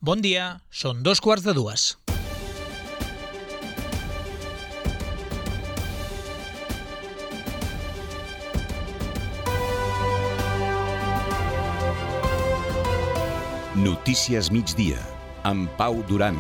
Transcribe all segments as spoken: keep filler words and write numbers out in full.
Bon dia, són dos quarts de dues. Notícies migdia, amb Pau Duran.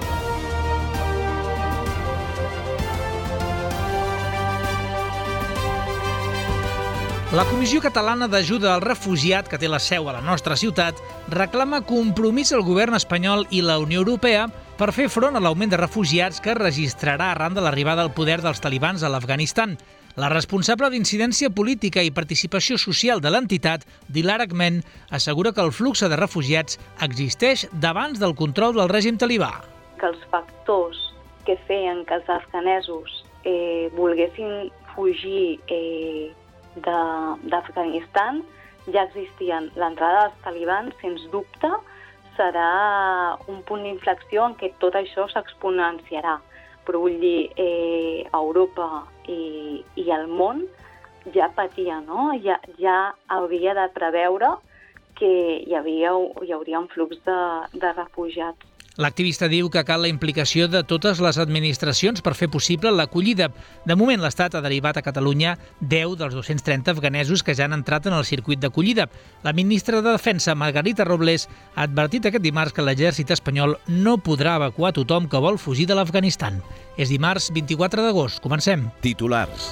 La Comissió Catalana d'Ajuda al Refugiat, que té la seu a la nostra ciutat, reclama compromís al govern espanyol i la Unió Europea per fer front a l'augment de refugiats que es registrarà arran de l'arribada al poder dels talibans a l'Afganistan. La responsable d'Incidència Política i Participació Social de l'entitat, Dilar Ahmed, assegura que el flux de refugiats existeix d'abans del control del règim talibà. Que els factors que feien que els afganesos eh, volguessin fugir eh, d'Afganistan ja existien. L'entrada dels talibans, sens dubte, serà un punt d'inflexió en què tot això s'exponenciarà. Però vull dir, eh, Europa i, i el món ja patia, no? Ja, ja hauria de preveure que hi, havia, hi hauria un flux de, de refugiats. L'activista diu que cal la implicació de totes les administracions per fer possible l'acollida. De moment, l'Estat ha derivat a Catalunya deu dels dos-cents trenta afganesos que ja han entrat en el circuit d'acollida. La ministra de Defensa, Margarita Robles, ha advertit aquest dimarts que l'exèrcit espanyol no podrà evacuar tothom que vol fugir de l'Afganistan. És dimarts vint-i-quatre d'agost. Comencem. Titulars.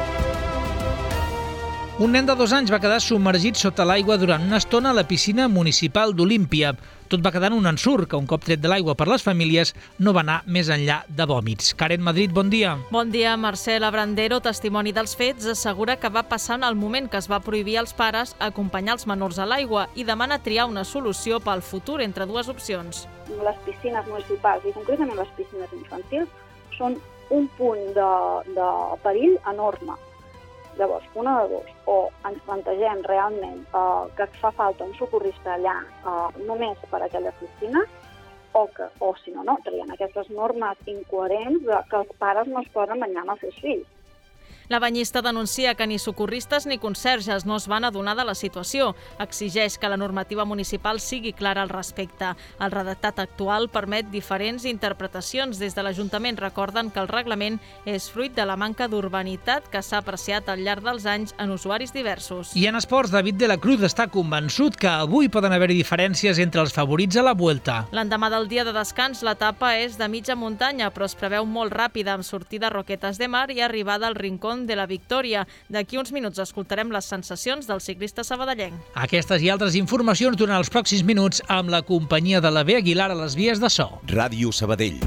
Un nen de dos anys va quedar submergit sota l'aigua durant una estona a la piscina municipal d'Olímpia. Tot va quedar en un ensurt que, un cop tret de l'aigua per les famílies, no va anar més enllà de vòmits. Karen Madrid, bon dia. Bon dia. Marcel Abrandero, testimoni dels fets, assegura que va passar en el moment que es va prohibir als pares acompanyar els menors a l'aigua i demana triar una solució pel futur entre dues opcions. Les piscines municipals i concretament les piscines infantils són un punt de, de perill enorme. Llavors, una de dos, o ens plantegem realment eh, que fa falta un socorrista allà eh, només per a aquelles piscines, o, que, o si no, no, traient aquestes normes incoherents de que els pares no es poden banyar amb els seus fills. La banyista denuncia que ni socorristes ni conserges no es van adonar de la situació. Exigeix que la normativa municipal sigui clara al respecte. El redactat actual permet diferents interpretacions. Des de l'Ajuntament recorden que el reglament és fruit de la manca d'urbanitat que s'ha apreciat al llarg dels anys en usuaris diversos. I en esports, David de la Cruz està convençut que avui poden haver-hi diferències entre els favorits a la Vuelta. L'endemà del dia de descans, l'etapa és de mitja muntanya, però es preveu molt ràpida, amb sortida a Roquetas de Mar i arribada al Rincón de la Victòria. D'aquí uns minuts escoltarem les sensacions del ciclista sabadellenc. Aquestes i altres informacions durant els pròxims minuts amb la companyia de la B. Aguilar a les vies de so. Ràdio Sabadell.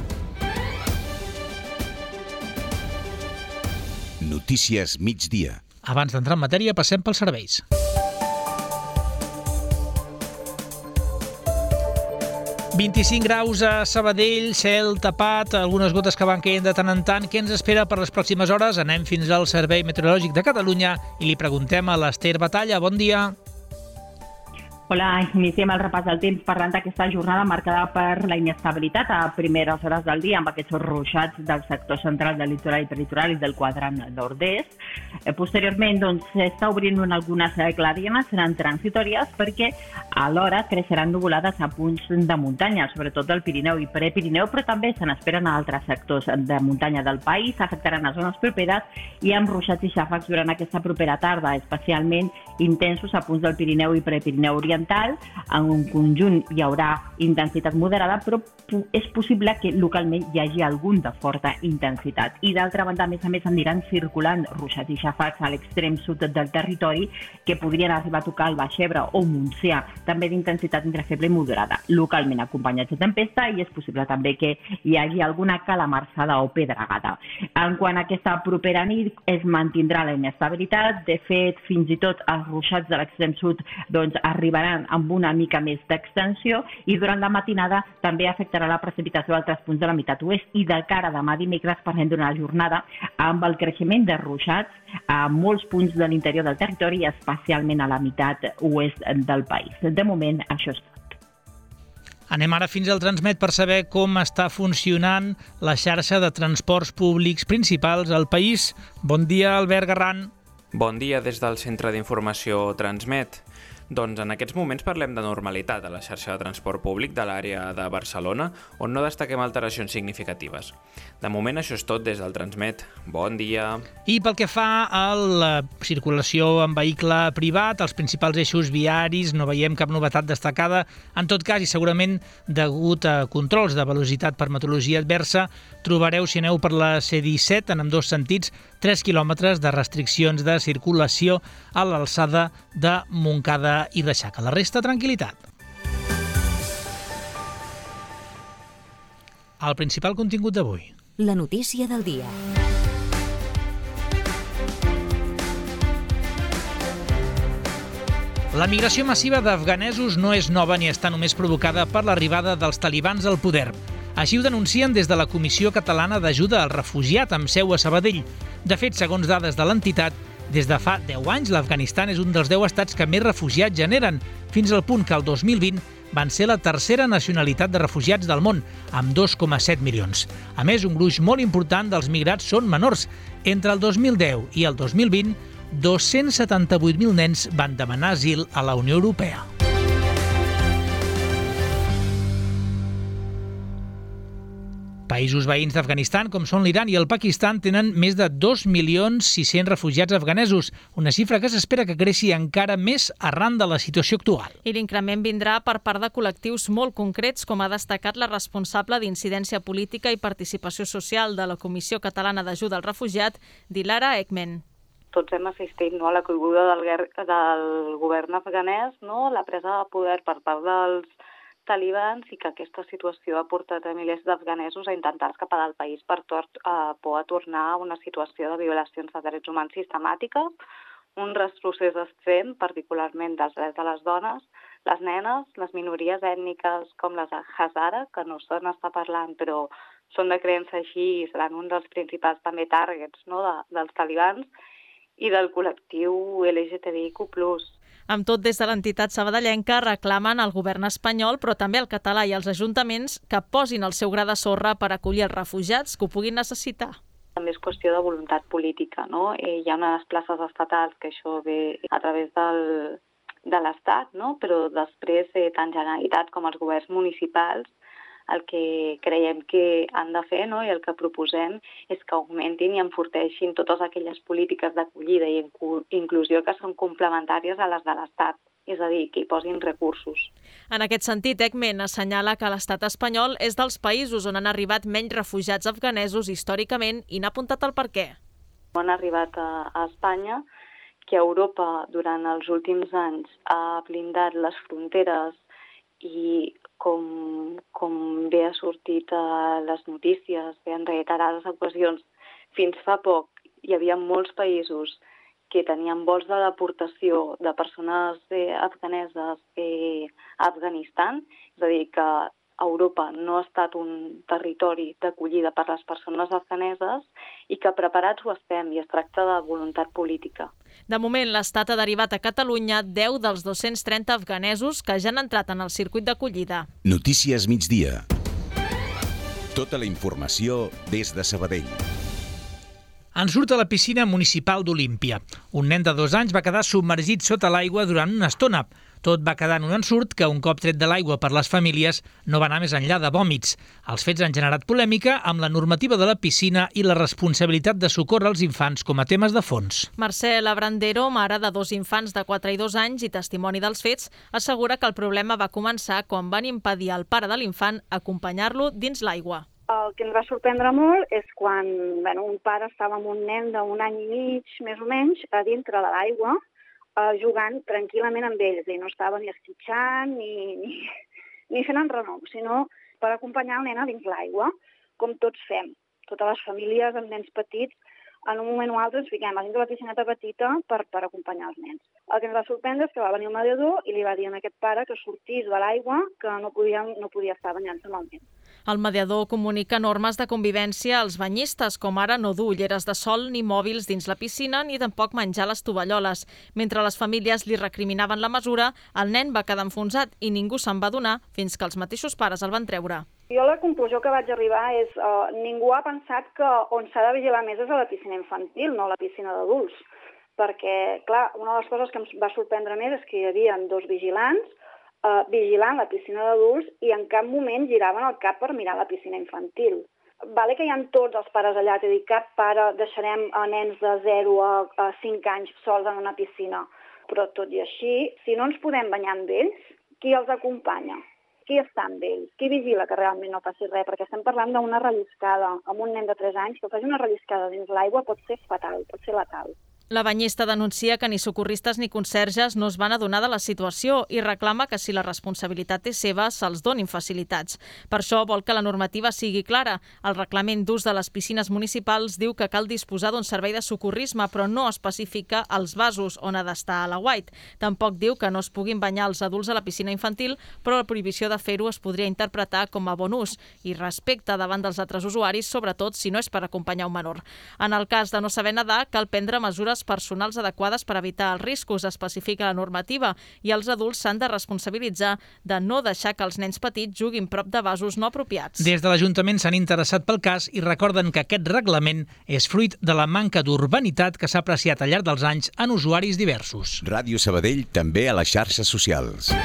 Notícies migdia. Abans d'entrar en matèria, passem pels serveis. vint-i-cinc graus a Sabadell, cel tapat, algunes gotes que van caient de tant en tant. Què ens espera per les pròximes hores? Anem fins al Servei Meteorològic de Catalunya i li preguntem a l'Ester Batalla. Bon dia. Hola, iniciem el repàs del temps parlant d'aquesta jornada marcada per la inestabilitat a primeres hores del dia amb aquests ruixats del sector central del litoral i peritoral i del quadrant nord-est. Posteriorment, doncs, s'està obrint algunes clarianes, seran transitòries perquè alhora creixeran nuvolades a punts de muntanya, sobretot del Pirineu i Prepirineu, però també se n'esperen a altres sectors de muntanya del país, afectaran a zones properes i amb ruixats i xàfecs durant aquesta propera tarda, especialment intensos a punts del Pirineu i Prepirineu oriental. En un conjunt hi haurà intensitat moderada, però és possible que localment hi hagi algun de forta intensitat. I d'altra banda, a més a més, aniran circulant ruixats i xàfecs a l'extrem sud del territori que podrien arribar a tocar el Baix Ebre o Montsià, també d'intensitat entre feble i moderada, localment acompanyats de tempesta, i és possible també que hi hagi alguna calamarsada o pedregada. En quant a aquesta propera nit, es mantindrà la inestabilitat. De fet, fins i tot els ruixats de l'extrem sud doncs, arribaran amb una mica més d'extensió i durant la matinada també afectarà la precipitació a altres punts de la meitat oest, i de cara a demà dimecres parlem d'una jornada amb el creixement de ruixats a molts punts de l'interior del territori i especialment a la meitat oest del país. De moment, això és tot. Anem ara fins al Transmet per saber com està funcionant la xarxa de transports públics principals al país. Bon dia, Albert Garran. Bon dia des del Centre d'Informació Transmet. Doncs en aquests moments parlem de normalitat a la xarxa de transport públic de l'àrea de Barcelona, on no destaquem alteracions significatives. De moment això és tot des del Transmet. Bon dia! I pel que fa a la circulació en vehicle privat, els principals eixos viaris, no veiem cap novetat destacada. En tot cas, i segurament degut a controls de velocitat per meteorologia adversa, trobareu, si aneu per la C disset, en ambdós sentits, tres quilòmetres de restriccions de circulació a l'alçada de Montcada i de Xaca. La resta, tranquil·litat. El principal contingut d'avui. La notícia del dia. La migració massiva d'afganesos no és nova ni està només provocada per l'arribada dels talibans al poder. Així ho denuncien des de la Comissió Catalana d'Ajuda al Refugiat, amb seu a Sabadell. De fet, segons dades de l'entitat, des de fa deu anys l'Afganistan és un dels deu estats que més refugiats generen, fins al punt que el dos mil vint van ser la tercera nacionalitat de refugiats del món, amb dos coma set milions. A més, un gruix molt important dels migrats són menors. Entre el dos mil deu i el dos mil vint, dos-cents setanta-vuit mil nens van demanar asil a la Unió Europea. Països veïns d'Afganistan, com són l'Iran i el Pakistan, tenen més de dos milions sis-cents refugiats afganesos, una xifra que s'espera que creixi encara més arran de la situació actual. I l'increment vindrà per part de col·lectius molt concrets, com ha destacat la responsable d'Incidència Política i Participació Social de la Comissió Catalana d'Ajuda al Refugiat, Dilara Ekmen. Tots hem assistit, no, a la caiguda del, del govern afganès, no, la presa de poder per part dels talibans, i que aquesta situació ha portat a milers d'afganesos a intentar escapar del país per tor a por a tornar a una situació de violacions de drets humans sistemàtiques, un retrocés extrem, particularment dels drets de les dones, les nenes, les minories ètniques com les Hazara, que no se n'està parlant, però són de creença així i seran un dels principals també targets, no, de, dels talibans, i del col·lectiu L G T B I Q plus. Amb tot, des de l'entitat sabadellenca reclamen al govern espanyol, però també al català i als ajuntaments, que posin el seu gra de sorra per acollir els refugiats que ho puguin necessitar. També és qüestió de voluntat política, no? Eh, hi ha unes places estatals que això ve a través del, de l'Estat, no? Però després, eh, tant Generalitat com els governs municipals, el que creiem que han de fer, no, i el que proposem és que augmentin i enforteixin totes aquelles polítiques d'acollida i inclusió que són complementàries a les de l'Estat, és a dir, que hi posin recursos. En aquest sentit, Ekmen assenyala que l'estat espanyol és dels països on han arribat menys refugiats afganesos històricament i n'ha apuntat el perquè. Han arribat a, a Espanya, que Europa durant els últims anys ha blindat les fronteres i com, com bé ha sortit a les notícies, bé en reiterades ocasions, fins fa poc hi havia molts països que tenien vols de deportació de persones eh, afganeses eh, a Afganistan, és a dir, que Europa no ha estat un territori d'acollida per les persones afganeses i que preparats ho estem i es tracta de voluntat política. De moment, l'Estat ha derivat a Catalunya deu dels dos-cents trenta afganesos que ja han entrat en el circuit d'acollida. Notícies migdia. Tota la informació des de Sabadell. En surt a la piscina municipal d'Olímpia. Un nen de dos anys va quedar submergit sota l'aigua durant una estona. Tot va quedar en un ensurt que, un cop tret de l'aigua per les famílies, no va anar més enllà de vòmits. Els fets han generat polèmica amb la normativa de la piscina i la responsabilitat de socórrer els infants com a temes de fons. Mercè Labrandero, mare de dos infants de quatre i dos anys i testimoni dels fets, assegura que el problema va començar quan van impedir al pare de l'infant acompanyar-lo dins l'aigua. El que ens va sorprendre molt és quan bueno, un pare estava amb un nen d'un any i mig, més o menys, a dintre de l'aigua, eh, jugant tranquil·lament amb ells. I no estava ni esquitxant ni, ni, ni fent enrenou, sinó per acompanyar el nen a dins l'aigua, com tots fem. Totes les famílies amb nens petits, en un moment o altre ens fiquem a dins de la piscineta petita per, per acompanyar els nens. El que ens va sorprendre és que va venir el mediador i li va dir a aquest pare que sortís de l'aigua, que no podia, no podia estar banyant-se amb el nen. El mediador comunica normes de convivència als banyistes, com ara no dur ulleres de sol ni mòbils dins la piscina ni tampoc menjar les tovalloles. Mentre les famílies li recriminaven la mesura, el nen va quedar enfonsat i ningú se'n va adonar fins que els mateixos pares el van treure. Jo la conclusió que vaig arribar és uh, ningú ha pensat que on s'ha de vigilar més és a la piscina infantil, no a la piscina d'adults. perquè, clar, una de les coses que em va sorprendre més és que hi havia dos vigilants eh, vigilant la piscina d'adults i en cap moment giraven el cap per mirar la piscina infantil. Vale que hi ha tots els pares allà, és a dir, cap pare deixarem a nens de zero a cinc anys sols en una piscina, però tot i així, si no ens podem banyar amb ells, qui els acompanya? Qui està amb ells? Qui vigila que realment no passi res? Perquè estem parlant d'una relliscada amb un nen de tres anys, que faci una relliscada dins l'aigua pot ser fatal, pot ser letal. La banyista denuncia que ni socorristes ni conserges no es van adonar de la situació i reclama que si la responsabilitat és seva, se'ls donin facilitats. Per això vol que la normativa sigui clara. El reglament d'ús de les piscines municipals diu que cal disposar d'un servei de socorrisme, però no especifica els vasos on ha d'estar a l'aguait. Tampoc diu que no es puguin banyar els adults a la piscina infantil, però la prohibició de fer-ho es podria interpretar com a bon ús i respecte davant dels altres usuaris, sobretot si no és per acompanyar un menor. En el cas de no saber nedar, cal prendre mesures personals adequades per evitar els riscos, especifica la normativa, i els adults s'han de responsabilitzar de no deixar que els nens petits juguin prop de vasos no apropiats. Des de l'Ajuntament s'han interessat pel cas i recorden que aquest reglament és fruit de la manca d'urbanitat que s'ha apreciat al llarg dels anys en usuaris diversos. Ràdio Sabadell també a les xarxes socials.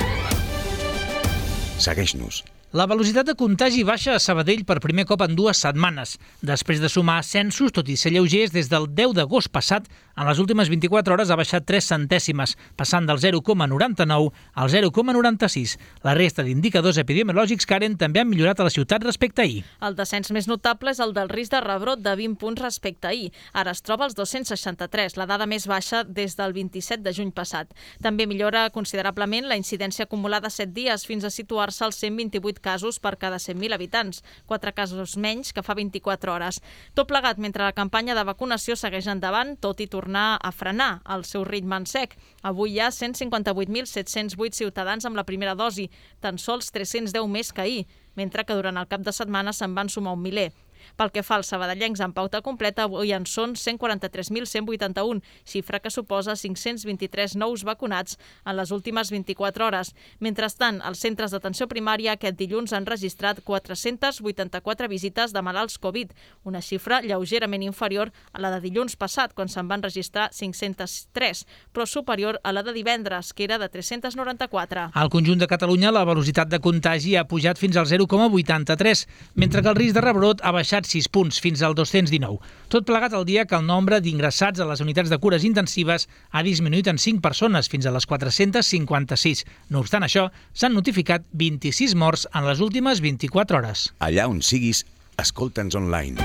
Segueix-nos. La velocitat de contagi baixa a Sabadell per primer cop en dues setmanes. Després de sumar ascensos, tot i ser lleugers, des del deu d'agost passat, en les últimes vint-i-quatre hores ha baixat tres centèsimes, passant del zero coma noranta-nou al zero coma noranta-sis. La resta d'indicadors epidemiològics, Karen, també han millorat a la ciutat respecte a ahir. El descens més notable és el del risc de rebrot de vint punts respecte a ahir. Ara es troba als dos-cents seixanta-tres, la dada més baixa des del vint-i-set de juny passat. També millora considerablement la incidència acumulada set dies fins a situar-se als cent vint-i-vuit casos per cada cent mil habitants, quatre casos menys que fa vint-i-quatre hores. Tot plegat mentre la campanya de vacunació segueix endavant, tot i tornar a frenar el seu ritme en sec. Avui hi ha cent cinquanta-vuit mil set-cents vuit ciutadans amb la primera dosi, tan sols tres-cents deu més que ahir, mentre que durant el cap de setmana se'n van sumar un miler. Pel que fa als sabadellencs en pauta completa, avui en són cent quaranta-tres mil cent vuitanta-un, xifra que suposa cinc-cents vint-i-tres nous vacunats en les últimes vint-i-quatre hores. Mentrestant, els centres d'atenció primària aquest dilluns han registrat quatre-cents vuitanta-quatre visites de malalts Covid, una xifra lleugerament inferior a la de dilluns passat, quan se'n van registrar cinc-cents tres, però superior a la de divendres, que era de tres-cents noranta-quatre. Al conjunt de Catalunya, la velocitat de contagi ha pujat fins al zero coma vuitanta-tres, mentre que el risc de rebrot ha baixat sis punts, fins al dos-cents dinou. Tot plegat al dia que el nombre d'ingressats a les unitats de cures intensives ha disminuït en cinc persones, fins a les quatre-cents cinquanta-sis. No obstant això, s'han notificat vint-i-sis morts en les últimes vint-i-quatre hores. Allà on siguis, escolta'ns online.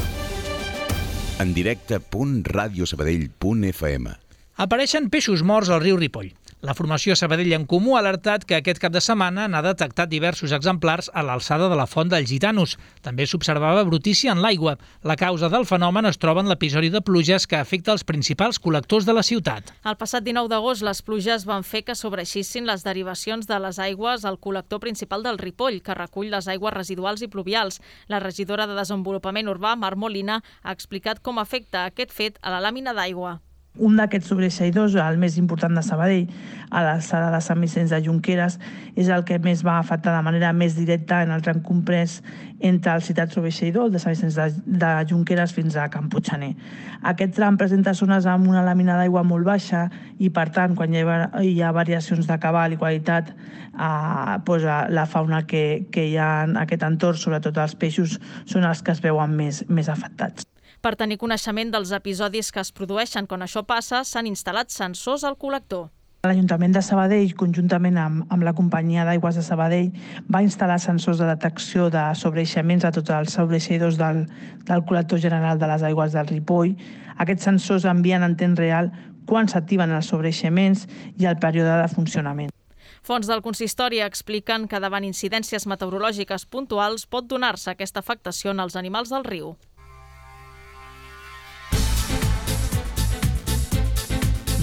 En directe punt radiosabadell punt f m. Apareixen peixos morts al riu Ripoll. La formació Sabadell en Comú ha alertat que aquest cap de setmana n'ha detectat diversos exemplars a l'alçada de la Font dels Gitanos. També s'observava brutícia en l'aigua. La causa del fenomen es troba en l'episodi de pluges que afecta els principals col·lectors de la ciutat. El passat dinou d'agost, les pluges van fer que sobreeixissin les derivacions de les aigües al col·lector principal del Ripoll, que recull les aigües residuals i pluvials. La regidora de Desenvolupament Urbà, Mar Molina, ha explicat com afecta aquest fet a la làmina d'aigua. Un d'aquests sobreeixidors, el més important de Sabadell, a l'alçada de Sant Vicenç de Junqueras, és el que més va afectar de manera més directa en el tram comprès entre el citat sobreeixidor de Sant Vicenç de, de Junqueras fins a Can Puiggener. Aquest tram presenta zones amb una làmina d'aigua molt baixa i, per tant, quan hi ha, hi ha variacions de cabal i qualitat, eh, doncs, la fauna que, que hi ha en aquest entorn, sobretot els peixos, són els que es veuen més, més afectats. Per tenir coneixement dels episodis que es produeixen quan això passa, s'han instal·lat sensors al col·lector. L'Ajuntament de Sabadell, conjuntament amb, amb la companyia d'aigües de Sabadell, va instal·lar sensors de detecció de sobreeixaments a tots els sobreeixidors del, del col·lector general de les aigües del Ripoll. Aquests sensors envien en temps real quan s'activen els sobreeixaments i el període de funcionament. Fonts del consistori expliquen que davant incidències meteorològiques puntuals pot donar-se aquesta afectació en els animals del riu.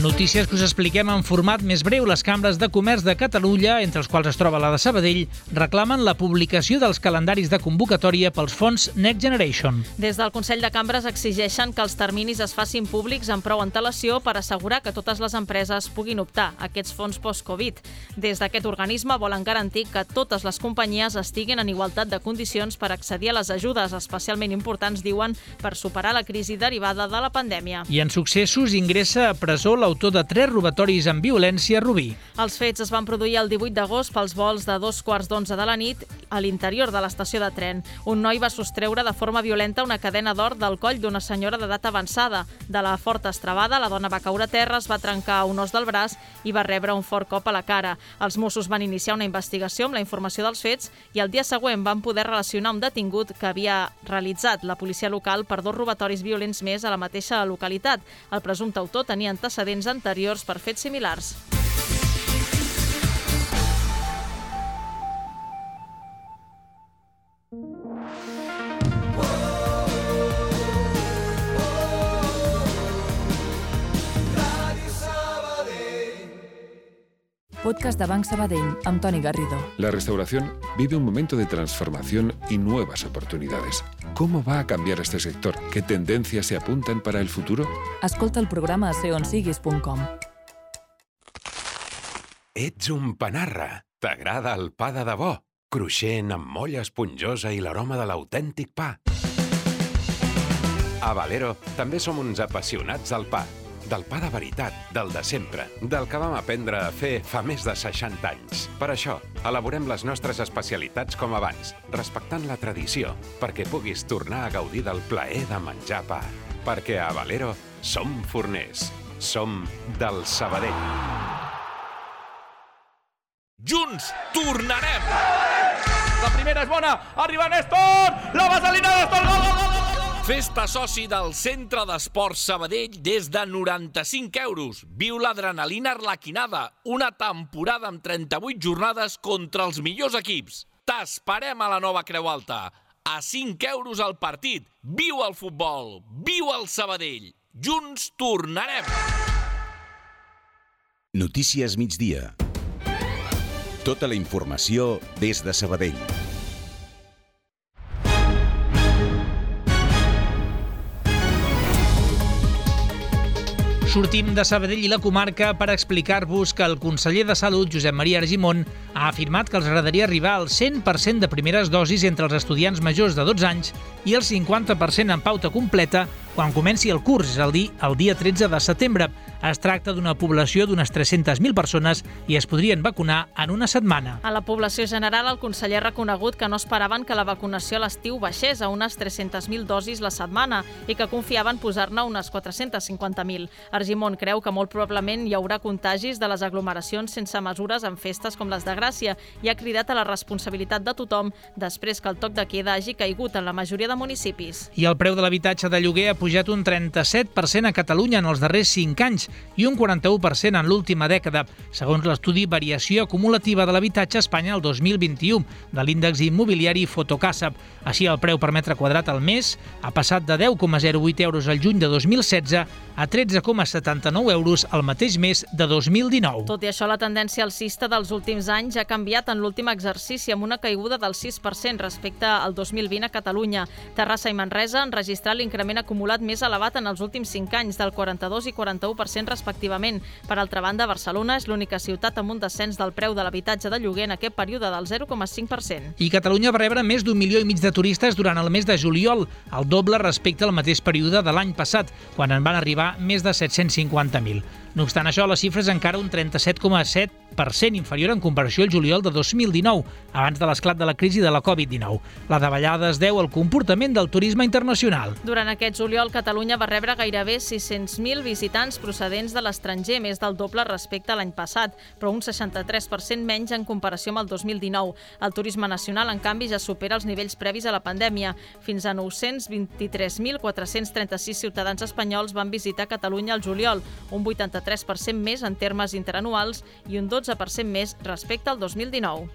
Notícies que us expliquem en format més breu. Les cambres de comerç de Catalunya, entre els quals es troba la de Sabadell, reclamen la publicació dels calendaris de convocatòria pels fons Next Generation. Des del Consell de Cambres exigeixen que els terminis es facin públics amb prou antelació per assegurar que totes les empreses puguin optar a aquests fons post-Covid. Des d'aquest organisme volen garantir que totes les companyies estiguin en igualtat de condicions per accedir a les ajudes, especialment importants, diuen, per superar la crisi derivada de la pandèmia. I en successos ingressa a presó l'autor de tres robatoris amb violència a Rubí. Els fets es van produir el divuit d'agost pels vols de dos quarts d'onze de la nit a l'interior de l'estació de tren. Un noi va sostreure de forma violenta una cadena d'or del coll d'una senyora d'edat avançada. De la forta estrabada, la dona va caure a terra, es va trencar un os del braç i va rebre un fort cop a la cara. Els Mossos van iniciar una investigació amb la informació dels fets i el dia següent van poder relacionar un detingut que havia realitzat la policia local per dos robatoris violents més a la mateixa localitat. El presumpte autor tenia antecedents anteriors per fets similars. Podcast de Banc Sabadell, amb Toni Garrido. La restauración vive un momento de transformación y nuevas oportunidades. ¿Cómo va a cambiar este sector? ¿Qué tendencias se apuntan para el futuro? Escolta el programa a seonsiguis punt com. Ets un panarra. T'agrada el pa de debò? Cruixent, amb molla esponjosa i l'aroma de l'autèntic pa. A Valero també som uns apassionats del pa. Del pa de veritat, del de sempre, del que vam aprendre a fer fa més de seixanta anys. Per això, elaborem les nostres especialitats com abans, respectant la tradició, perquè puguis tornar a gaudir del plaer de menjar pa. Perquè a Valero som forners, som del Sabadell. Junts tornarem! La primera és bona, arriba Néstor! La vaselina Néstor, gol, gol, gol, gol! Festa soci del Centre d'Esports Sabadell des de noranta-cinc euros. Viu l'adrenalina arlequinada. Una temporada amb trenta-vuit jornades contra els millors equips. T'esperem a la nova Creu Alta. A cinc euros al partit. Viu el futbol. Viu el Sabadell. Junts tornarem. Notícies migdia. Tota la informació des de Sabadell. Sortim de Sabadell i la comarca per explicar-vos que el conseller de Salut, Josep Maria Argimon, ha afirmat que els agradaria arribar al cent per cent de primeres dosis entre els estudiants majors de dotze anys i el cinquanta per cent en pauta completa quan comenci el curs, és a dir, el dia tretze de setembre. Es tracta d'una població d'unes tres-centes mil persones i es podrien vacunar en una setmana. A la població general, el conseller ha reconegut que no esperaven que la vacunació a l'estiu baixés a unes tres-centes mil dosis la setmana i que confiaven posar-ne unes quatre-centes cinquanta mil. Argimon creu que molt probablement hi haurà contagis de les aglomeracions sense mesures en festes com les de Gràcia i ha cridat a la responsabilitat de tothom després que el toc de queda hagi caigut en la majoria de municipis. I el preu de l'habitatge de lloguer ha pujat un trenta-set per cent a Catalunya en els darrers cinc anys i un quaranta-u per cent en l'última dècada, segons l'estudi Variació acumulativa de l'habitatge a Espanya el dos mil vint-i-u de l'índex immobiliari Fotocasa. Així, el preu per metre quadrat al mes ha passat de deu coma zero vuit euros al juny de dos mil setze a tretze coma setanta-nou euros al mateix mes de dos mil dinou. Tot i això, la tendència alcista dels últims anys ha canviat en l'últim exercici amb una caiguda del sis per cent respecte al dos mil vint a Catalunya. Terrassa i Manresa han registrat l'increment acumulat més elevat en els últims cinc anys, del quaranta-dos i quaranta-u per cent respectivament. Per altra banda, Barcelona és l'única ciutat amb un descens del preu de l'habitatge de lloguer en aquest període del zero coma cinc per cent. I Catalunya va rebre més d'un milió i mig de turistes durant el mes de juliol, el doble respecte al mateix període de l'any passat, quan en van arribar més de set-cents cinquanta mil. No obstant això, la xifra és encara un trenta-set coma set per cent inferior en comparació al juliol de dos mil dinou, abans de l'esclat de la crisi de la covid dinou. La davallada es deu al comportament del turisme internacional. Durant aquest juliol, Catalunya va rebre gairebé sis-cents mil visitants procedents de l'estranger, més del doble respecte a l'any passat, però un seixanta-tres per cent menys en comparació amb el dos mil dinou. El turisme nacional, en canvi, ja supera els nivells previs a la pandèmia. Fins a nou-cents vint-i-tres mil quatre-cents trenta-sis ciutadans espanyols van visitar Catalunya al juliol, un vuitanta-tres per cent més en termes interanuals i un dotze per cent més respecte al dos mil dinou.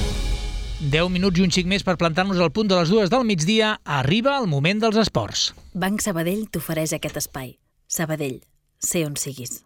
deu minuts i un xic més per plantar-nos al punt de les dues del migdia. Arriba el moment dels esports. Banc Sabadell t'ofereix aquest espai. Sabadell, sé on siguis.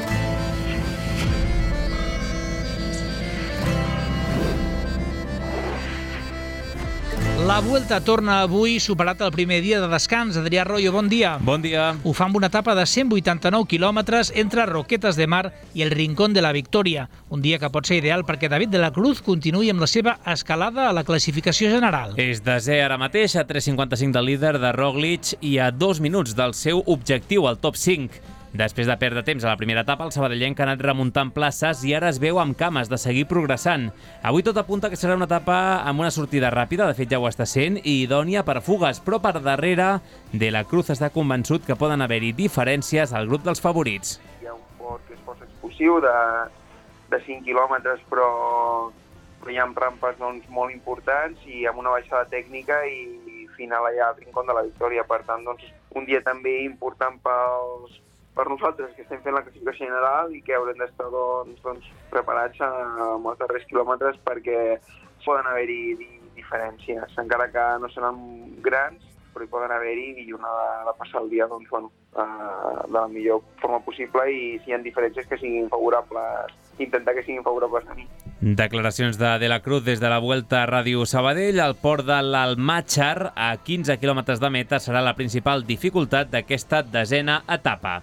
La Vuelta torna avui, superat el primer dia de descans. Adrià Royo, bon dia. Bon dia. Ho fa amb una etapa de cent vuitanta-nou quilòmetres entre Roquetas de Mar i el Rincón de la Victòria. Un dia que pot ser ideal perquè David de la Cruz continuï amb la seva escalada a la classificació general. És desè ara mateix, a tres cinquanta-cinc del líder de Roglic i a dos minuts del seu objectiu, al top cinc. Després de perdre temps a la primera etapa, el sabadellenc ha anat remuntant places i ara es veu amb cames de seguir progressant. Avui tot apunta que serà una etapa amb una sortida ràpida, de fet ja ho està sent, i idònia per fugues, però per darrere de la Cruz està convençut que poden haver-hi diferències al grup dels favorits. Hi ha un port que és força explosiu de, de cinc quilòmetres, però, però hi ha rampes doncs, molt importants i amb una baixada tècnica i final allà al Rincón de la Victòria. Per tant, doncs, un dia també important pels per nosaltres, que estem fent la classificació general i que haurem d'estar doncs, doncs, preparats amb els darrers quilòmetres perquè poden haver-hi diferències, encara que no seran grans, però hi poden haver-hi i una de passar el dia doncs, bueno, de la millor forma possible i si hi ha diferències que siguin favorables, intentar que siguin favorables a mi. Declaracions de De la Cruz des de la Vuelta a Ràdio Sabadell. El port de l'Almàtxar, a quinze quilòmetres de meta, serà la principal dificultat d'aquesta desena etapa.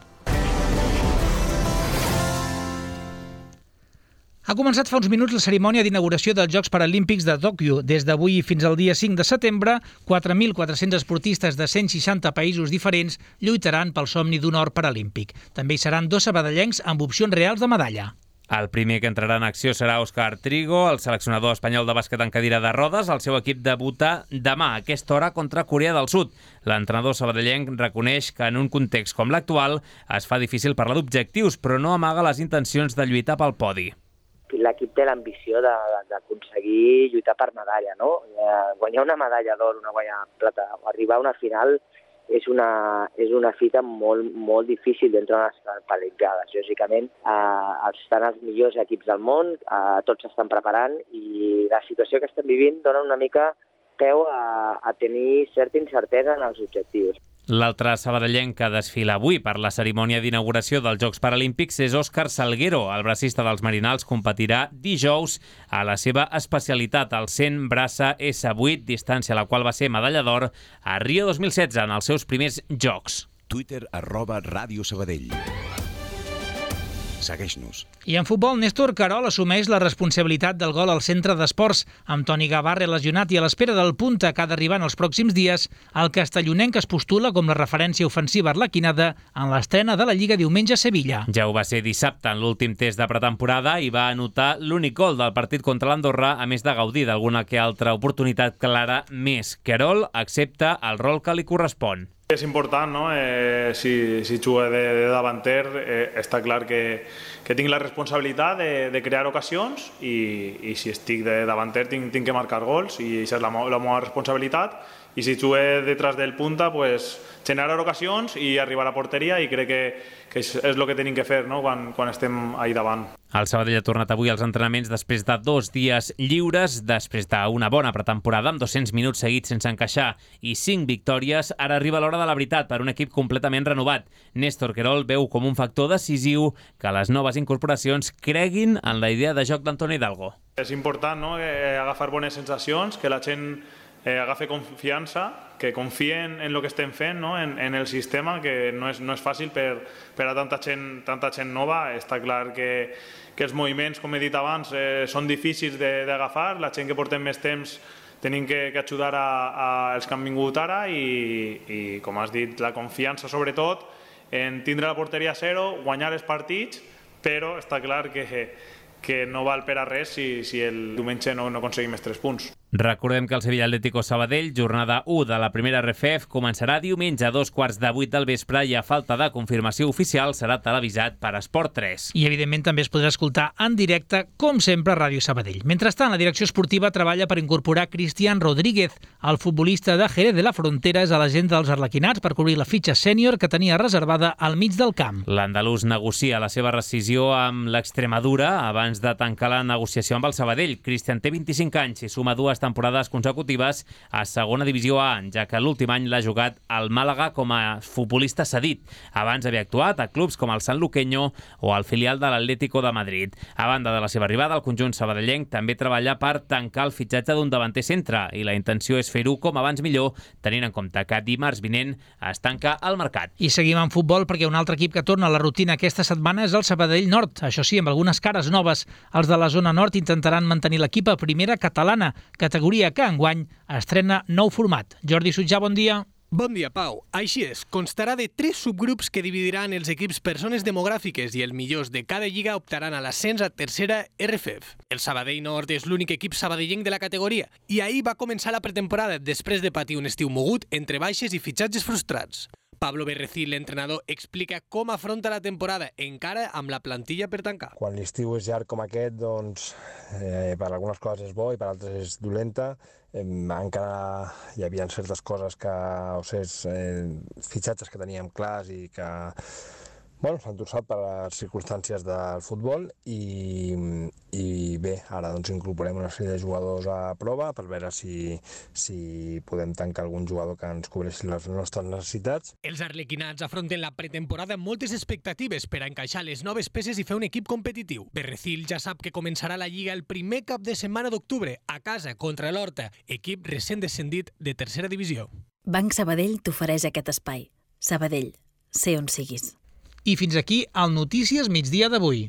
Ha començat fa uns minuts la cerimònia d'inauguració dels Jocs Paralímpics de Tòquio. Des d'avui fins al dia cinc de setembre, quatre mil quatre-cents esportistes de cent seixanta països diferents lluitaran pel somni d'un or paralímpic. També hi seran dos sabadellencs amb opcions reals de medalla. El primer que entrarà en acció serà Òscar Trigo, el seleccionador espanyol de bàsquet en cadira de rodes. El seu equip debuta demà a aquesta hora contra Corea del Sud. L'entrenador sabadellenc reconeix que en un context com l'actual es fa difícil parlar d'objectius, però no amaga les intencions de lluitar pel podi. L'equip té l'ambició d'aconseguir lluitar per medalla, no? Guanyar una medalla d'or, una guanyar plata, o arribar a una final és una, és una fita molt, molt difícil d'entre unes paralitzades. Lògicament, eh, estan els millors equips del món, eh, tots s'estan preparant i la situació que estem vivint dona una mica peu a, a tenir certa incertesa en els objectius. L'altre sabadellenc que desfila avui per la cerimònia d'inauguració dels Jocs Paralímpics és Òscar Salguero. El bracista dels Marinals competirà dijous a la seva especialitat, el cent braça esse vuit, distància a la qual va ser medalla d'or a Rio dos mil setze en els seus primers Jocs. Twitter arroba Ràdio Sabadell. Segueix-nos. I en futbol, Néstor Querol assumeix la responsabilitat del gol al centre d'esports. Amb Toni Gavarre lesionat i a l'espera del punta que ha d'arribar en els pròxims dies, el castellonenc es postula com la referència ofensiva arlequinada en l'estrena de la Lliga diumenge a Sevilla. Ja ho va ser dissabte en l'últim test de pretemporada i va anotar l'únic gol del partit contra l'Andorra, a més de gaudir d'alguna que altra oportunitat clara més. Querol accepta el rol que li correspon. És important, no? Eh, si, si jugo de, de davanter, eh, està clar que, que tinc la responsabilitat de, de crear ocasions i, i si estic de davanter tinc, tinc que marcar gols i això és la, la meva responsabilitat. I si jugo detrás del punta, pues, generar ocasions i arribar a la porteria i crec que, que és, és el que tenim que fer, no? quan, quan estem ahí davant. El Sabadell ha tornat avui als entrenaments després de dos dies lliures, després d'una bona pretemporada amb dos-cents minuts seguits sense encaixar i cinc victòries. Ara arriba l'hora de la veritat per un equip completament renovat. Néstor Querol veu com un factor decisiu que les noves incorporacions creguin en la idea de joc d'Antoni Hidalgo. És important, no? eh, agafar bones sensacions, que la gent eh, agafi confiança, que confien en el que estem fent, no? en, en el sistema, que no és, no és fàcil per, per a tanta gent, tanta gent nova. Està clar que, que els moviments, com he dit abans, eh, són difícils d'agafar. La gent que portem més temps tenim que, que ajudar a, a els que han vingut ara i, i, com has dit, la confiança sobretot en tindre la porteria a zero, guanyar els partits, però està clar que, que no val per a res si, si el diumenge no, no aconseguim els tres punts. Recordem que el Sevilla Atlético Sabadell, jornada u de la primera R F E F, començarà diumenge a dos quarts de vuit del vespre i a falta de confirmació oficial serà televisat per Esport tres. I evidentment també es podrà escoltar en directe, com sempre, a Ràdio Sabadell. Mentrestant, la direcció esportiva treballa per incorporar Cristian Rodríguez. El futbolista de Jerez de la Frontera és a l'agenda dels arlequinats per cobrir la fitxa sènior que tenia reservada al mig del camp. L'andalús negocia la seva rescisió amb l'Extremadura abans de tancar la negociació amb el Sabadell. Cristian té vint-i-cinc anys i suma dues dues temporades consecutives a segona divisió A, ja que l'últim any l'ha jugat al Màlaga com a futbolista cedit. Abans havia actuat a clubs com el Sanluqueño o al filial de l'Atlético de Madrid. A banda de la seva arribada, el conjunt sabadellenc també treballa per tancar el fitxatge d'un davanter centre i la intenció és fer-ho com abans millor, tenint en compte que dimarts vinent es tanca el mercat. I seguim en futbol perquè un altre equip que torna a la rutina aquesta setmana és el Sabadell Nord. Això sí, amb algunes cares noves. Els de la zona nord intentaran mantenir l'equip a primera catalana, categoria que enguany estrena nou format. Jordi Sutjà, bon dia. Bon dia, Pau. Així és, constarà de tres subgrups que dividiran els equips per zones demogràfiques i els millors de cada lliga optaran a l'ascens a tercera R F F. El Sabadell Nord és l'únic equip sabadellenc de la categoria i ahir va començar la pretemporada després de patir un estiu mogut entre baixes i fitxatges frustrats. Pablo Berrecil, l'entrenador, explica com afronta la temporada encara amb la plantilla per tancar. Quan l'estiu és llarg com aquest, doncs, eh, per algunes coses és bo i per altres és dolenta. Eh, encara hi havia certes coses que, o sigui, eh, fitxatges que teníem clars i que bueno, s'han torçat per les circumstàncies del futbol i, i bé, ara doncs incorporem una sèrie de jugadors a prova per veure si, si podem tancar algun jugador que ens cobreixi les nostres necessitats. Els arlequinats afronten la pretemporada amb moltes expectatives per a encaixar les noves peces i fer un equip competitiu. Berrecil ja sap que començarà la Lliga el primer cap de setmana d'octubre a casa contra l'Horta, equip recent descendit de tercera divisió. Banc Sabadell t'ofereix aquest espai. Sabadell, sé on siguis. I fins aquí el Notícies migdia d'avui.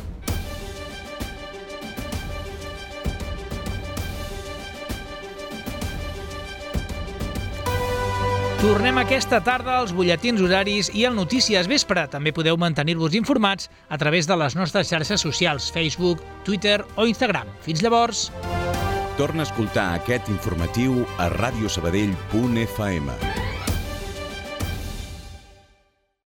Tornem aquesta tarda als butlletins horaris i al Notícies Vespre. També podeu mantenir-vos informats a través de les nostres xarxes socials, Facebook, Twitter o Instagram. Fins llavors. Torna a escoltar aquest informatiu a radiosabadell punt f m.